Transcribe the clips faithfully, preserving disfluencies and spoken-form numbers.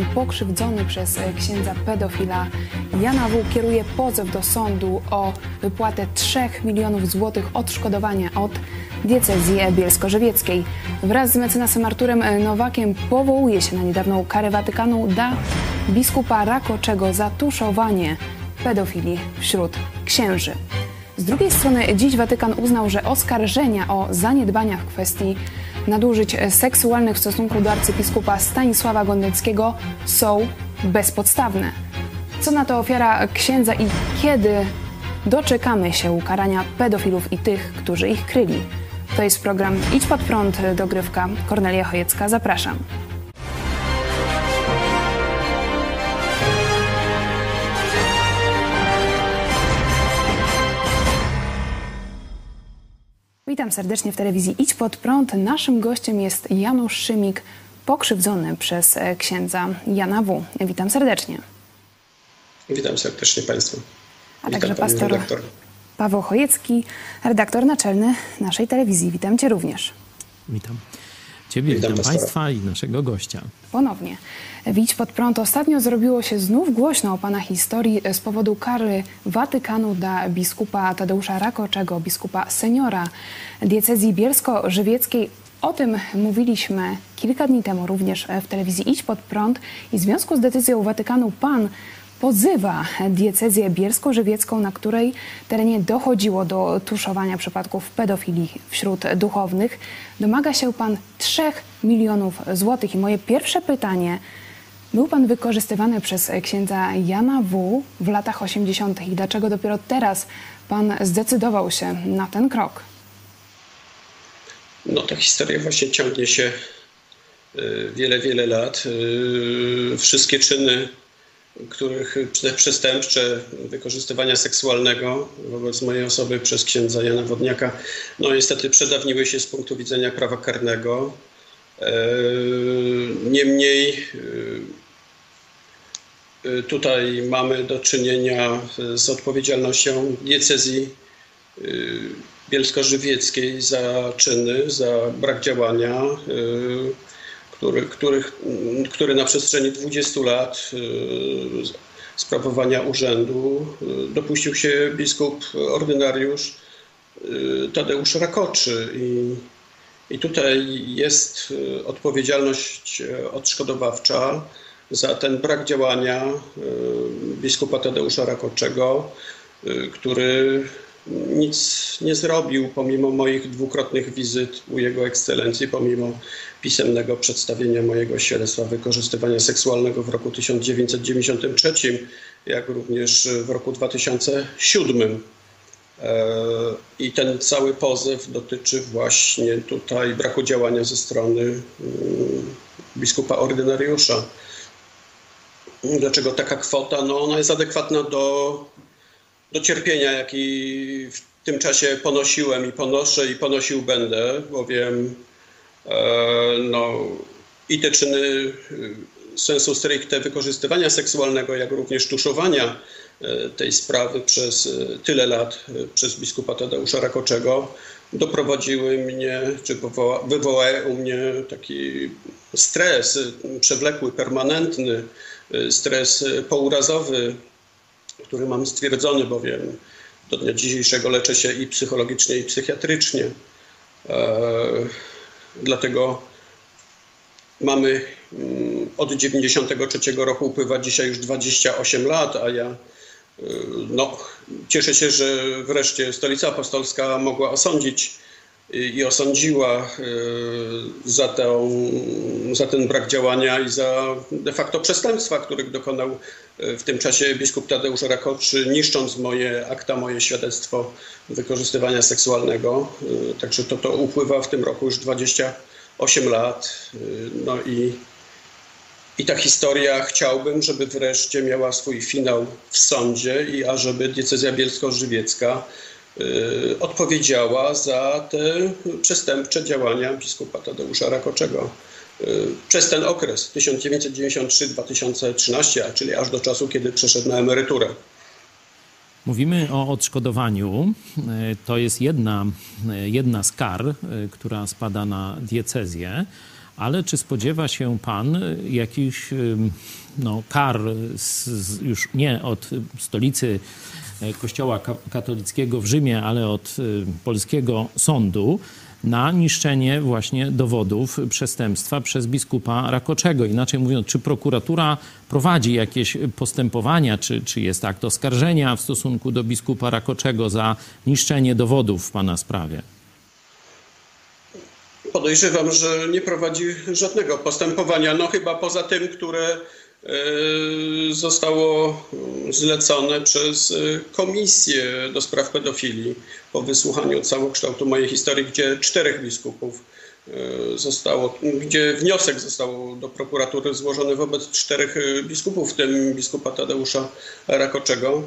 Watykan pokrzywdzony przez księdza pedofila Jana W. kieruje pozew do sądu o wypłatę trzech milionów złotych odszkodowania od diecezji bielsko-żywieckiej. Wraz z mecenasem Arturem Nowakiem powołuje się na niedawną karę Watykanu dla biskupa Rakoczego za tuszowanie pedofilii wśród księży. Z drugiej strony dziś Watykan uznał, że oskarżenia o zaniedbania w kwestii nadużyć seksualnych w stosunku do arcybiskupa Stanisława Gondeckiego są bezpodstawne. Co na to ofiara księdza i kiedy doczekamy się ukarania pedofilów i tych, którzy ich kryli? To jest program Idź Pod Prąd, dogrywka. Kornelia Chojecka, zapraszam. Witam serdecznie w telewizji Idź Pod Prąd. Naszym gościem jest Janusz Szymik, pokrzywdzony przez księdza Jana W. Witam serdecznie. Witam serdecznie Państwa. A Witam także pastor redaktor. Paweł Chojecki, redaktor naczelny naszej telewizji. Witam Cię również. Witam Ciebie, witam, witam Państwa i naszego gościa. Ponownie. W Idź Pod Prąd ostatnio zrobiło się znów głośno o Pana historii z powodu kary Watykanu dla biskupa Tadeusza Rakoczego, biskupa seniora diecezji bielsko-żywieckiej. O tym mówiliśmy kilka dni temu również w telewizji Idź Pod Prąd i w związku z decyzją Watykanu Pan pozywa diecezję bielsko-żywiecką, na której terenie dochodziło do tuszowania przypadków pedofilii wśród duchownych. Domaga się Pan trzech milionów złotych. I moje pierwsze pytanie: był Pan wykorzystywany przez księdza Jana W. w latach osiemdziesiątych i dlaczego dopiero teraz Pan zdecydował się na ten krok? No, ta historia właśnie ciągnie się wiele, wiele lat. Wszystkie czyny, których przestępcze wykorzystywania seksualnego wobec mojej osoby przez księdza Jana Wodniaka, no niestety przedawniły się z punktu widzenia prawa karnego. Niemniej tutaj mamy do czynienia z odpowiedzialnością diecezji bielsko-żywieckiej za czyny, za brak działania, który, który, który na przestrzeni dwudziestu lat sprawowania urzędu dopuścił się biskup ordynariusz Tadeusz Rakoczy. I, i tutaj jest odpowiedzialność odszkodowawcza za ten brak działania biskupa Tadeusza Rakoczego, który nic nie zrobił pomimo moich dwukrotnych wizyt u Jego Ekscelencji, pomimo pisemnego przedstawienia mojego świadectwa wykorzystywania seksualnego w roku tysiąc dziewięćset dziewięćdziesiątym trzecim, jak również w roku dwa tysiące siódmym. I ten cały pozew dotyczy właśnie tutaj braku działania ze strony biskupa ordynariusza. Dlaczego taka kwota? No, ona jest adekwatna do, do cierpienia, jaki w tym czasie ponosiłem i ponoszę i ponosił będę, bowiem no, i te czyny sensu stricte wykorzystywania seksualnego, jak również tuszowania tej sprawy przez tyle lat przez biskupa Tadeusza Rakoczego doprowadziły mnie, czy wywołały u mnie taki stres przewlekły, permanentny, stres pourazowy, który mam stwierdzony, bowiem do dnia dzisiejszego leczę się i psychologicznie, i psychiatrycznie. Dlatego mamy od dziewięćdziesiątego trzeciego roku upływa dzisiaj już dwadzieścia osiem lat, a ja no, cieszę się, że wreszcie Stolica Apostolska mogła osądzić i osądziła za, tę, za ten brak działania i za de facto przestępstwa, których dokonał w tym czasie biskup Tadeusz Rakoczy, niszcząc moje akta, moje świadectwo wykorzystywania seksualnego. Także to, to upływa w tym roku już dwadzieścia osiem lat. No i, i ta historia chciałbym, żeby wreszcie miała swój finał w sądzie i ażeby diecezja bielsko-żywiecka y, odpowiedziała za te przestępcze działania biskupa Tadeusza Rakoczego. Y, przez ten okres tysiąc dziewięćset dziewięćdziesiąty trzeci do dwa tysiące trzynastego, czyli aż do czasu, kiedy przeszedł na emeryturę. Mówimy o odszkodowaniu. To jest jedna, jedna z kar, która spada na diecezję, ale czy spodziewa się pan jakichś no, kar z, z, już nie od stolicy Kościoła katolickiego w Rzymie, ale od polskiego sądu na niszczenie właśnie dowodów przestępstwa przez biskupa Rakoczego? Inaczej mówiąc, czy prokuratura prowadzi jakieś postępowania, czy, czy jest akt oskarżenia w stosunku do biskupa Rakoczego za niszczenie dowodów w pana sprawie? Podejrzewam, że nie prowadzi żadnego postępowania, no chyba poza tym, które zostało zlecone przez Komisję do Spraw Pedofilii po wysłuchaniu całokształtu mojej historii, gdzie czterech biskupów zostało, gdzie wniosek został do prokuratury złożony wobec czterech biskupów, w tym biskupa Tadeusza Rakoczego.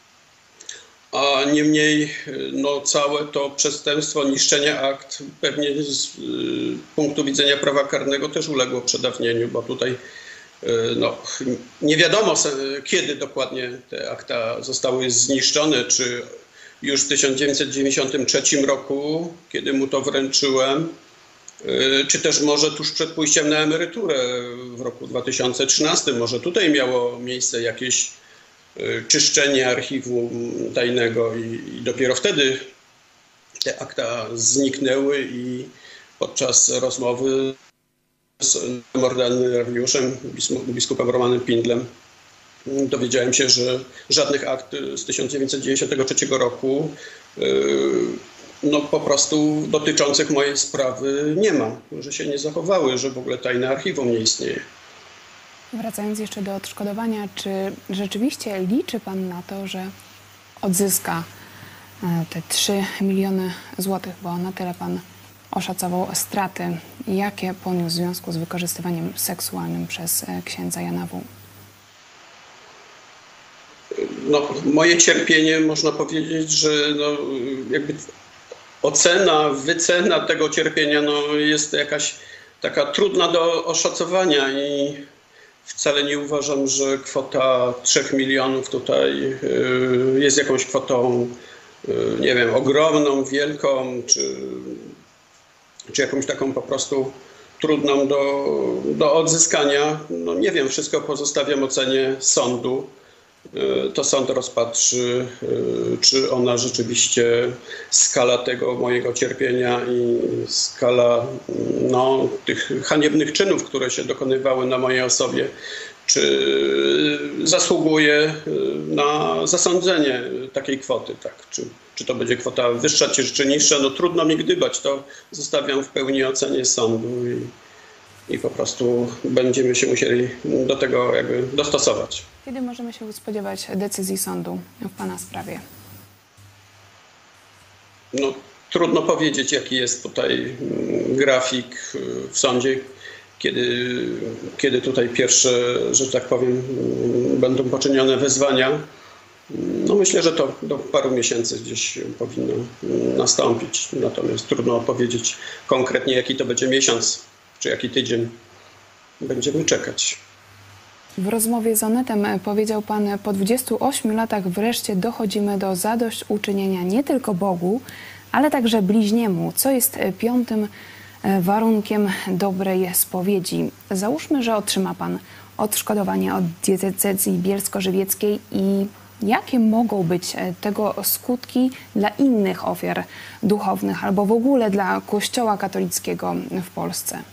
A niemniej no, całe to przestępstwo niszczenia akt pewnie z punktu widzenia prawa karnego też uległo przedawnieniu, bo tutaj no, nie wiadomo kiedy dokładnie te akta zostały zniszczone, czy już w tysiąc dziewięćset dziewięćdziesiątym trzecim roku, kiedy mu to wręczyłem, czy też może tuż przed pójściem na emeryturę w roku dwa tysiące trzynastym. Może tutaj miało miejsce jakieś czyszczenie archiwum tajnego i, i dopiero wtedy te akta zniknęły i podczas rozmowy z ordynariuszem, biskupem Romanem Pindlem, dowiedziałem się, że żadnych akt z tysiąc dziewięćset dziewięćdziesiątego trzeciego roku no, po prostu dotyczących mojej sprawy nie ma, że się nie zachowały, że w ogóle tajne archiwum nie istnieje. Wracając jeszcze do odszkodowania, czy rzeczywiście liczy pan na to, że odzyska te trzy miliony złotych, bo na tyle pan oszacował straty, jakie poniósł w związku z wykorzystywaniem seksualnym przez księdza Jana W.? No, moje cierpienie, można powiedzieć, że no, jakby ocena, wycena tego cierpienia no, jest jakaś taka trudna do oszacowania i wcale nie uważam, że kwota trzech milionów tutaj jest jakąś kwotą, nie wiem, ogromną, wielką, czy, czy jakąś taką po prostu trudną do, do odzyskania. No nie wiem, wszystko pozostawiam ocenie sądu. To sąd rozpatrzy, czy ona rzeczywiście, skala tego mojego cierpienia i skala no, tych haniebnych czynów, które się dokonywały na mojej osobie, czy zasługuje na zasądzenie takiej kwoty. Tak? Czy, czy to będzie kwota wyższa, czy, czy niższa, no trudno mi gdybać. To zostawiam w pełni ocenie sądu i, i po prostu będziemy się musieli do tego jakby dostosować. Kiedy możemy się spodziewać decyzji sądu w pana sprawie? No, trudno powiedzieć, jaki jest tutaj grafik w sądzie, kiedy, kiedy tutaj pierwsze, że tak powiem, będą poczynione wezwania. No myślę, że to do paru miesięcy gdzieś powinno nastąpić. Natomiast trudno powiedzieć konkretnie, jaki to będzie miesiąc, czy jaki tydzień. Będziemy czekać. W rozmowie z Onetem powiedział pan: po dwudziestu ośmiu latach wreszcie dochodzimy do zadośćuczynienia nie tylko Bogu, ale także bliźniemu, co jest piątym warunkiem dobrej spowiedzi. Załóżmy, że otrzyma pan odszkodowanie od diecezji bielsko-żywieckiej i jakie mogą być tego skutki dla innych ofiar duchownych albo w ogóle dla Kościoła katolickiego w Polsce?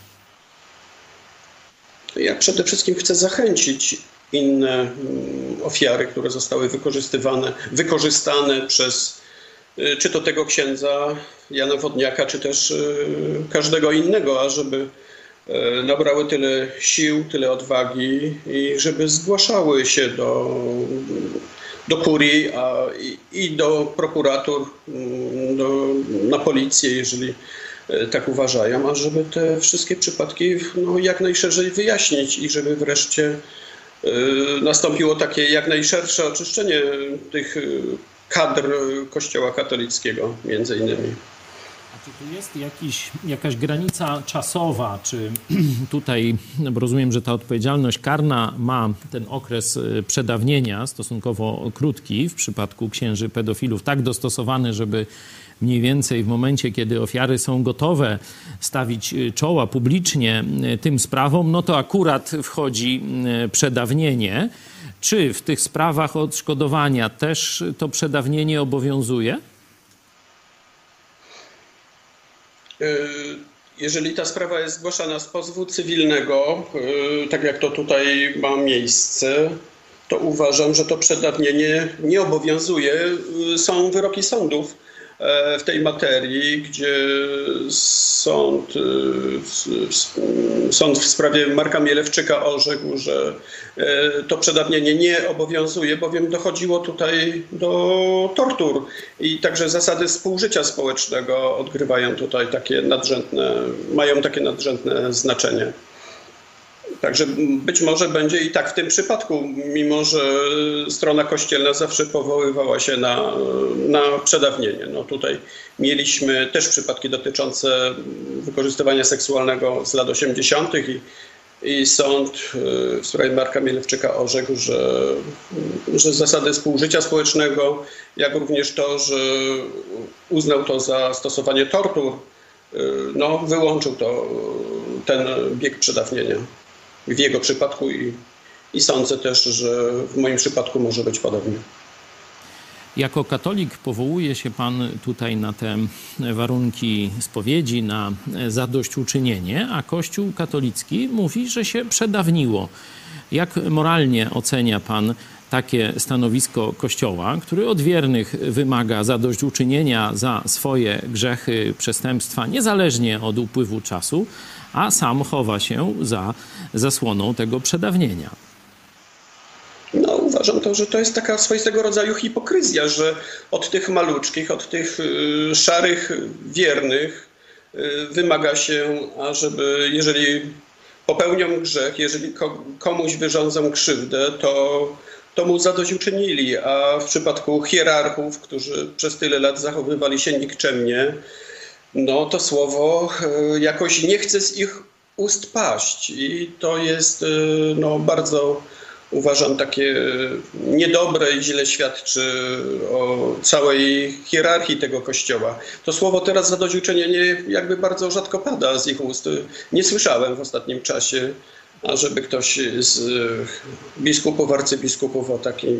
Ja przede wszystkim chcę zachęcić inne ofiary, które zostały wykorzystywane, wykorzystane przez czy to tego księdza Jana Wodniaka, czy też każdego innego, ażeby nabrały tyle sił, tyle odwagi i żeby zgłaszały się do, do kurii a, i, i do prokuratur, do, na policję, jeżeli tak uważają, a żeby te wszystkie przypadki no, jak najszerzej wyjaśnić i żeby wreszcie y, nastąpiło takie jak najszersze oczyszczenie tych kadr Kościoła katolickiego między innymi. A czy tu jest jakiś, jakaś granica czasowa, czy tutaj rozumiem, że ta odpowiedzialność karna ma ten okres przedawnienia stosunkowo krótki w przypadku księży pedofilów, tak dostosowany, żeby mniej więcej w momencie, kiedy ofiary są gotowe stawić czoła publicznie tym sprawom, no to akurat wchodzi przedawnienie. Czy w tych sprawach odszkodowania też to przedawnienie obowiązuje? Jeżeli ta sprawa jest zgłaszana z pozwu cywilnego, tak jak to tutaj ma miejsce, to uważam, że to przedawnienie nie obowiązuje. Są wyroki sądów w tej materii, gdzie sąd, sąd w sprawie Marka Mielewczyka orzekł, że to przedawnienie nie obowiązuje, bowiem dochodziło tutaj do tortur i także zasady współżycia społecznego odgrywają tutaj takie nadrzędne, mają takie nadrzędne znaczenie. Także być może będzie i tak w tym przypadku, mimo że strona kościelna zawsze powoływała się na, na przedawnienie. No tutaj mieliśmy też przypadki dotyczące wykorzystywania seksualnego z lat osiemdziesiątych i, i sąd w sprawie Marka Mielewczyka orzekł, że, że zasady współżycia społecznego, jak również to, że uznał to za stosowanie tortur, no wyłączył to, ten bieg przedawnienia. W jego przypadku i, i sądzę też, że w moim przypadku może być podobnie. Jako katolik powołuje się pan tutaj na te warunki spowiedzi, na zadośćuczynienie, a Kościół katolicki mówi, że się przedawniło. Jak moralnie ocenia pan takie stanowisko Kościoła, który od wiernych wymaga zadośćuczynienia za swoje grzechy, przestępstwa, niezależnie od upływu czasu, a sam chowa się za zasłoną tego przedawnienia? No, uważam to, że to jest taka swoistego rodzaju hipokryzja, że od tych maluczkich, od tych y, szarych wiernych y, wymaga się, ażeby jeżeli popełnią grzech, jeżeli ko, komuś wyrządzą krzywdę, to to mu zadośćuczynili, a w przypadku hierarchów, którzy przez tyle lat zachowywali się nikczemnie, no to słowo jakoś nie chce z ich ust paść i to jest no, bardzo, uważam, takie niedobre i źle świadczy o całej hierarchii tego kościoła. To słowo teraz zadośćuczynienie jakby bardzo rzadko pada z ich ust. Nie słyszałem w ostatnim czasie, ażeby ktoś z biskupów, arcybiskupów o takim,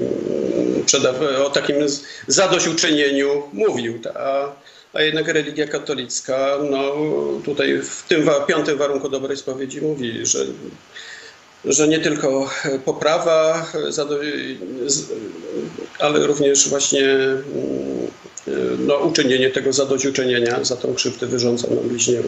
o takim zadośćuczynieniu mówił. A, a jednak religia katolicka, no tutaj w tym piątym warunku dobrej spowiedzi mówi, że, że nie tylko poprawa, ale również właśnie no, uczynienie tego zadośćuczynienia za tą krzywdę wyrządzoną bliźniemu.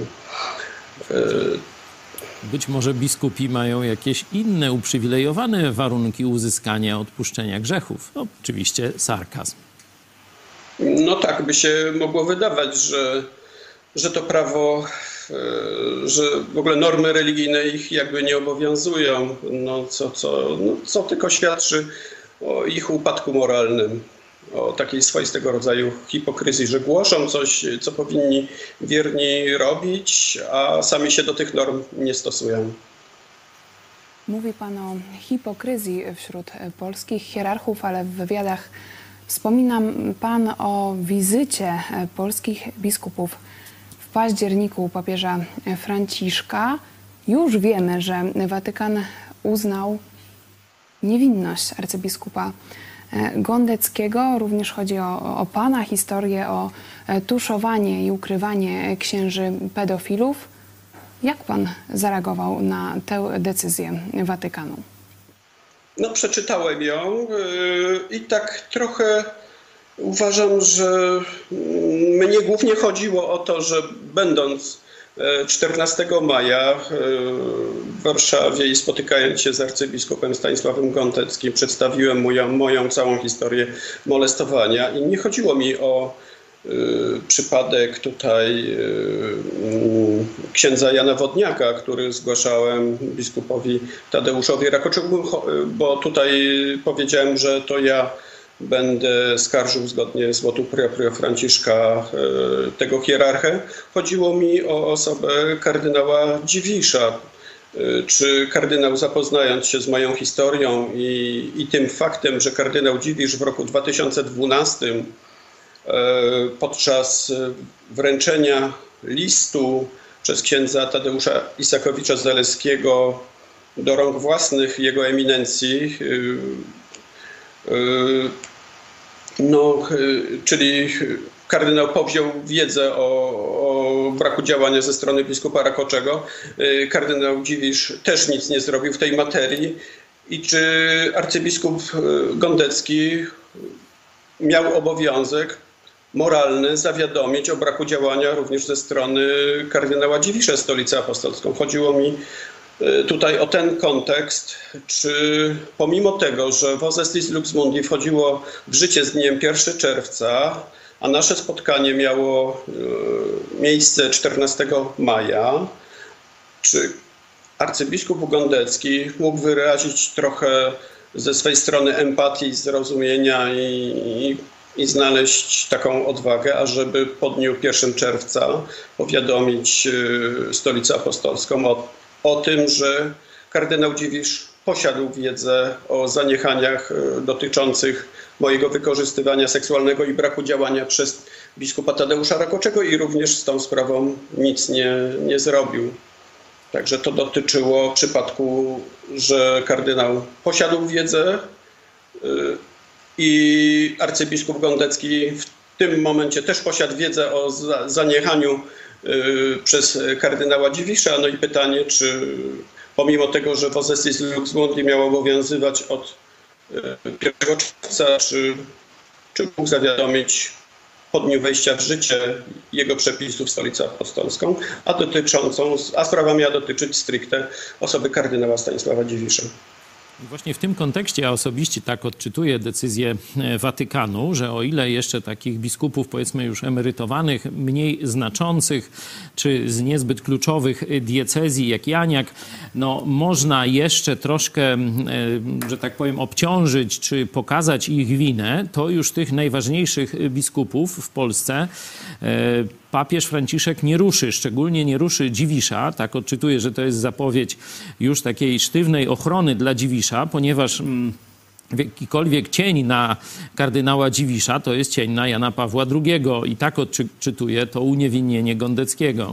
Być może biskupi mają jakieś inne uprzywilejowane warunki uzyskania odpuszczenia grzechów. No, oczywiście sarkazm. No tak by się mogło wydawać, że, że to prawo, że w ogóle normy religijne ich jakby nie obowiązują, no co, co, no co tylko świadczy o ich upadku moralnym, o takiej swoistego rodzaju hipokryzji, że głoszą coś, co powinni wierni robić, a sami się do tych norm nie stosują. Mówi pan o hipokryzji wśród polskich hierarchów, ale w wywiadach wspomina pan o wizycie polskich biskupów w październiku papieża Franciszka. Już wiemy, że Watykan uznał niewinność arcybiskupa Gondeckiego. Również chodzi o, o pana historię, o tuszowanie i ukrywanie księży pedofilów. Jak pan zareagował na tę decyzję Watykanu? No, przeczytałem ją i tak trochę uważam, że mnie głównie chodziło o to, że będąc czternastego maja w Warszawie i spotykając się z arcybiskupem Stanisławem Gąteckim, przedstawiłem moją, moją całą historię molestowania i nie chodziło mi o y, przypadek tutaj y, księdza Jana Wodniaka, który zgłaszałem biskupowi Tadeuszowi Rakoczowi, bo tutaj powiedziałem, że to ja będę skarżył zgodnie z votum proprio Franciszka tego hierarchę. Chodziło mi o osobę kardynała Dziwisza. Czy kardynał, zapoznając się z moją historią i, i tym faktem, że kardynał Dziwisz w roku dwa tysiące dwunastym podczas wręczenia listu przez księdza Tadeusza Isakowicza-Zaleskiego do rąk własnych jego eminencji, no, czyli kardynał powziął wiedzę o, o braku działania ze strony biskupa Rakoczego. Kardynał Dziwisz też nic nie zrobił w tej materii. I czy arcybiskup Gondecki miał obowiązek moralny zawiadomić o braku działania również ze strony kardynała Dziwisza Stolicę Apostolską? Chodziło mi tutaj o ten kontekst, czy pomimo tego, że Vossestis Lux Mundi wchodziło w życie z dniem pierwszego czerwca, a nasze spotkanie miało miejsce czternastego maja, czy arcybiskup Gondecki mógł wyrazić trochę ze swej strony empatii, zrozumienia i, i, i znaleźć taką odwagę, ażeby po dniu pierwszego czerwca powiadomić Stolicę Apostolską o, o tym, że kardynał Dziwisz posiadł wiedzę o zaniechaniach dotyczących mojego wykorzystywania seksualnego i braku działania przez biskupa Tadeusza Rakoczego i również z tą sprawą nic nie, nie zrobił. Także to dotyczyło przypadku, że kardynał posiadł wiedzę i arcybiskup Gondecki w tym momencie też posiadł wiedzę o zaniechaniu przez kardynała Dziwisza. No i pytanie, czy pomimo tego, że Vossestis Lux Mundi miał obowiązywać od pierwszego czerwca, czy, czy mógł zawiadomić po dniu wejścia w życie jego przepisów Stolicę Apostolską, a, dotyczącą, a sprawa miała dotyczyć stricte osoby kardynała Stanisława Dziwisza. I właśnie w tym kontekście ja osobiście tak odczytuję decyzję Watykanu, że o ile jeszcze takich biskupów, powiedzmy już emerytowanych, mniej znaczących, czy z niezbyt kluczowych diecezji jak Janiak, no można jeszcze troszkę, że tak powiem, obciążyć, czy pokazać ich winę, to już tych najważniejszych biskupów w Polsce papież Franciszek nie ruszy, szczególnie nie ruszy Dziwisza. Tak odczytuję, że to jest zapowiedź już takiej sztywnej ochrony dla Dziwisza, ponieważ mm, jakikolwiek cień na kardynała Dziwisza to jest cień na Jana Pawła drugiego. I tak odczytuję to uniewinnienie Gondeckiego.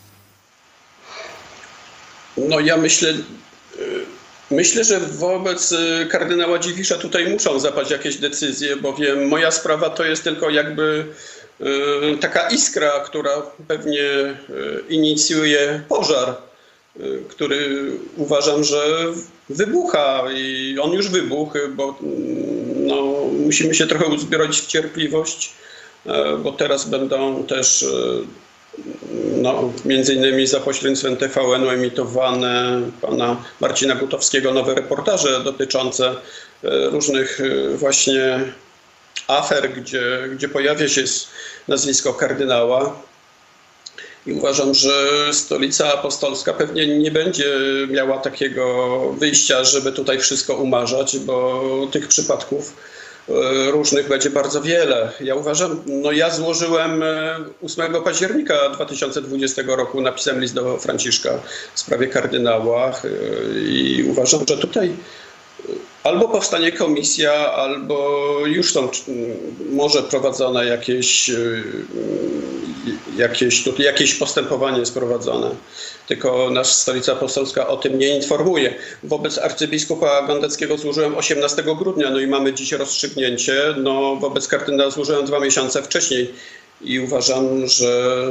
No ja myślę, myślę, że wobec kardynała Dziwisza tutaj muszą zapaść jakieś decyzje, bowiem moja sprawa to jest tylko jakby taka iskra, która pewnie inicjuje pożar, który uważam, że wybucha i on już wybuchł, bo no, musimy się trochę uzbroić w cierpliwość, bo teraz będą też no, między innymi za pośrednictwem T V N-u emitowane pana Marcina Butowskiego nowe reportaże dotyczące różnych właśnie afer, gdzie, gdzie pojawia się nazwisko kardynała. I uważam, że Stolica Apostolska pewnie nie będzie miała takiego wyjścia, żeby tutaj wszystko umarzać, bo tych przypadków różnych będzie bardzo wiele. Ja uważam, no ja złożyłem ósmego października dwa tysiące dwudziestego roku, napisałem list do Franciszka w sprawie kardynała i uważam, że tutaj albo powstanie komisja, albo już są może prowadzone jakieś, jakieś, tutaj jakieś postępowanie jest prowadzone. Tylko nasza Stolica Apostolska o tym nie informuje. Wobec arcybiskupa Gondeckiego złożyłem osiemnastego grudnia, no i mamy dziś rozstrzygnięcie. No, wobec kardynała złożyłem dwa miesiące wcześniej i uważam, że,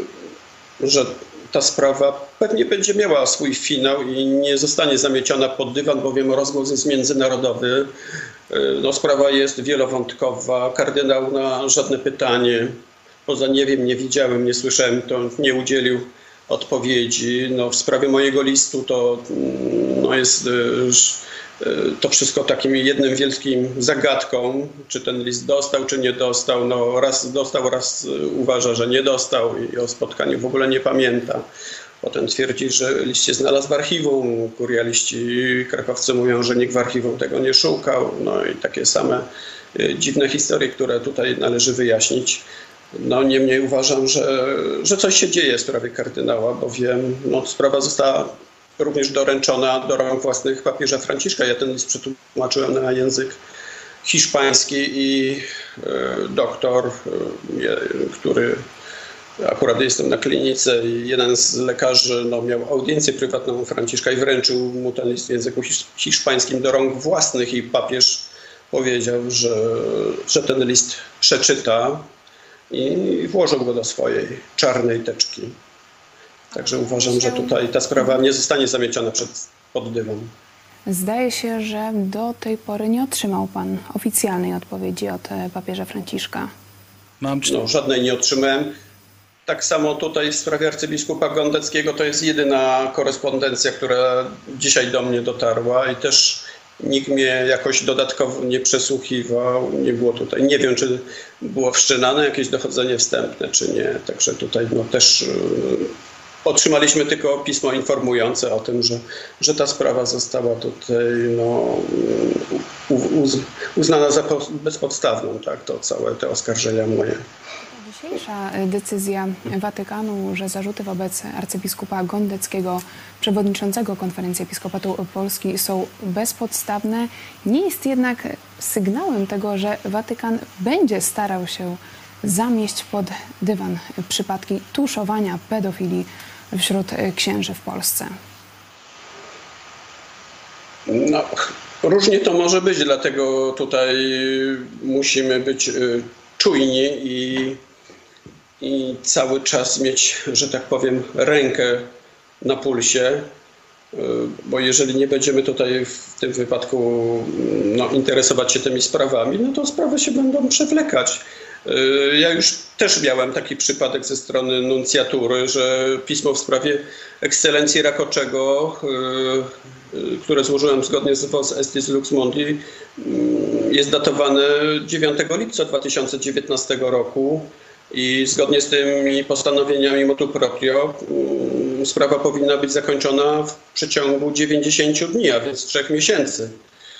że ta sprawa pewnie będzie miała swój finał i nie zostanie zamieciona pod dywan, bowiem rozgłos jest międzynarodowy. No, sprawa jest wielowątkowa. Kardynał na żadne pytanie, poza nie wiem, nie widziałem, nie słyszałem, to nie udzielił odpowiedzi. No, w sprawie mojego listu to no, jest to wszystko takim jednym wielkim zagadką, czy ten list dostał, czy nie dostał. No, raz dostał, raz uważa, że nie dostał i o spotkaniu w ogóle nie pamięta. Potem twierdzi, że list się znalazł w archiwum. Kurialiści krakowscy mówią, że nikt w archiwum tego nie szukał. No i takie same dziwne historie, które tutaj należy wyjaśnić. No niemniej uważam, że, że coś się dzieje w sprawie kardynała, bowiem no, sprawa została również doręczona do rąk własnych papieża Franciszka. Ja ten list przetłumaczyłem na język hiszpański i doktor, który akurat jestem na klinice i jeden z lekarzy no, miał audiencję prywatną u Franciszka i wręczył mu ten list w języku hiszpańskim do rąk własnych i papież powiedział, że, że ten list przeczyta i włożył go do swojej czarnej teczki. Także uważam, że tutaj ta sprawa nie zostanie zamieciona przed, pod dywan. Zdaje się, że do tej pory nie otrzymał pan oficjalnej odpowiedzi od papieża Franciszka. Mam no, żadnej nie otrzymałem. Tak samo tutaj w sprawie arcybiskupa Gondeckiego to jest jedyna korespondencja, która dzisiaj do mnie dotarła i też nikt mnie jakoś dodatkowo nie przesłuchiwał, nie było tutaj. Nie wiem, czy było wszczynane jakieś dochodzenie wstępne, czy nie. Także tutaj no, też otrzymaliśmy tylko pismo informujące o tym, że, że ta sprawa została tutaj no, uz, uznana za bezpodstawną, tak, to całe te oskarżenia moje. Dzisiejsza decyzja Watykanu, że zarzuty wobec arcybiskupa Gondeckiego, przewodniczącego Konferencji Episkopatu Polski są bezpodstawne, nie jest jednak sygnałem tego, że Watykan będzie starał się zamieść pod dywan przypadki tuszowania pedofilii wśród księży w Polsce. No, różnie to może być, dlatego tutaj musimy być czujni i i cały czas mieć, że tak powiem, rękę na pulsie, bo jeżeli nie będziemy tutaj w tym wypadku no, interesować się tymi sprawami, no to sprawy się będą przewlekać. Ja już też miałem taki przypadek ze strony nuncjatury, że pismo w sprawie ekscelencji Rakoczego, które złożyłem zgodnie z Vos Estis Lux Mundi, jest datowane dziewiątego lipca dwa tysiące dziewiętnastego roku. I zgodnie z tymi postanowieniami motu proprio sprawa powinna być zakończona w przeciągu dziewięćdziesięciu dni, a więc trzech miesięcy.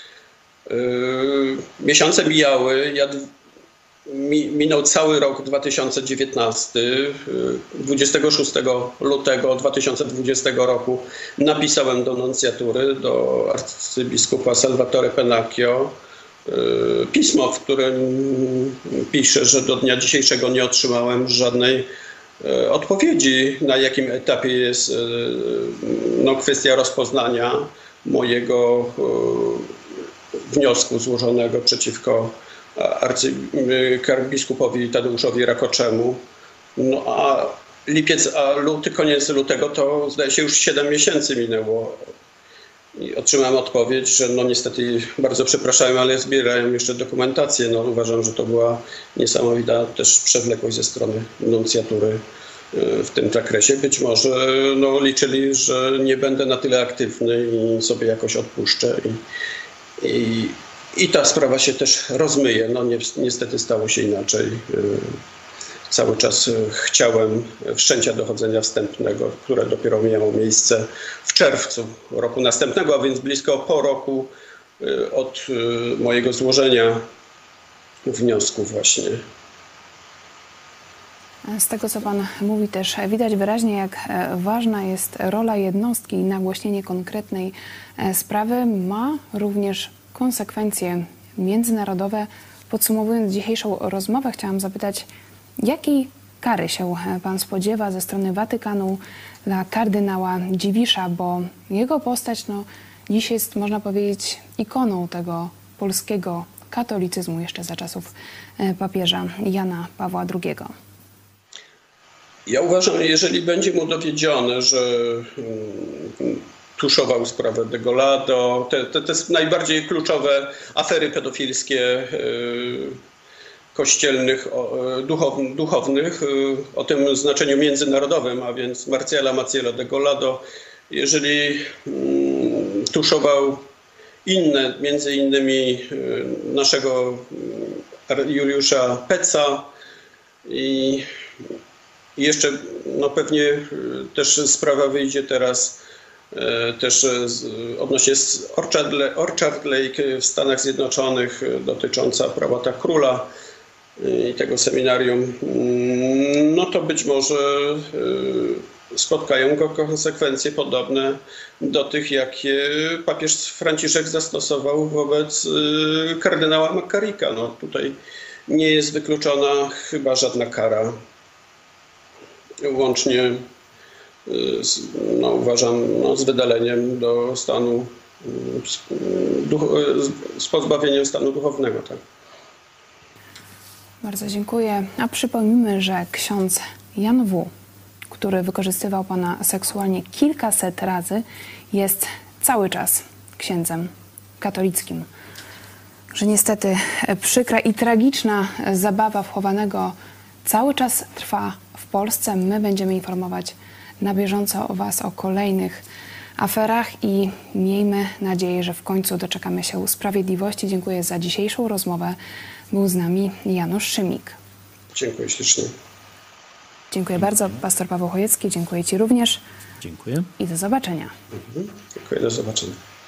Miesiące mijały, ja, mi, minął cały rok dwa tysiące dziewiętnasty. dwudziestego szóstego lutego dwa tysiące dwudziestego roku napisałem do nuncjatury, do arcybiskupa Salvatore Pennacchio, pismo, w którym piszę, że do dnia dzisiejszego nie otrzymałem żadnej odpowiedzi, na jakim etapie jest no, kwestia rozpoznania mojego wniosku złożonego przeciwko arcybiskupowi Tadeuszowi Rakoczemu. No a lipiec, a luty, koniec lutego to zdaje się już siedem miesięcy minęło. I otrzymałem odpowiedź, że no niestety bardzo przepraszałem, ale zbierałem jeszcze dokumentację. No, uważam, że to była niesamowita też przewlekłość ze strony nuncjatury w tym zakresie. Być może no, liczyli, że nie będę na tyle aktywny i sobie jakoś odpuszczę. I, i, i ta sprawa się też rozmyje. No, ni niestety stało się inaczej. Cały czas chciałem wszczęcia dochodzenia wstępnego, które dopiero miało miejsce w czerwcu roku następnego, a więc blisko po roku od mojego złożenia wniosku właśnie. Z tego, co pan mówi, też widać wyraźnie, jak ważna jest rola jednostki i nagłośnienie konkretnej sprawy ma również konsekwencje międzynarodowe. Podsumowując dzisiejszą rozmowę, chciałam zapytać, jakiej kary się pan spodziewa ze strony Watykanu dla kardynała Dziwisza, bo jego postać no, dziś jest, można powiedzieć, ikoną tego polskiego katolicyzmu jeszcze za czasów papieża Jana Pawła drugiego. Ja uważam, że jeżeli będzie mu dowiedzione, że tuszował sprawę Degolado, te, te, te najbardziej kluczowe afery pedofilskie kościelnych, duchownych, duchownych, o tym znaczeniu międzynarodowym, a więc Marciala Macielo Degolado, jeżeli tuszował inne, między innymi naszego Juliusza Peca i jeszcze no pewnie też sprawa wyjdzie teraz też odnośnie Orchard, Orchard Lake w Stanach Zjednoczonych dotycząca prałata króla i tego seminarium, no to być może spotkają go konsekwencje podobne do tych, jakie papież Franciszek zastosował wobec kardynała McCarricka. No, tutaj nie jest wykluczona chyba żadna kara. Łącznie z, no, uważam, no, z wydaleniem do stanu, z pozbawieniem stanu duchownego. Tak. Bardzo dziękuję. A przypomnijmy, że ksiądz Jan W., który wykorzystywał pana seksualnie kilkaset razy, jest cały czas księdzem katolickim. Że niestety przykra i tragiczna zabawa wchowanego cały czas trwa w Polsce. My będziemy informować na bieżąco o was, o kolejnych aferach i miejmy nadzieję, że w końcu doczekamy się sprawiedliwości. Dziękuję za dzisiejszą rozmowę. Był z nami Janusz Szymik. Dziękuję ślicznie. Dziękuję bardzo. Pastor Paweł Chojecki, dziękuję ci również. Dziękuję. I do zobaczenia. Mhm. Dziękuję, do zobaczenia.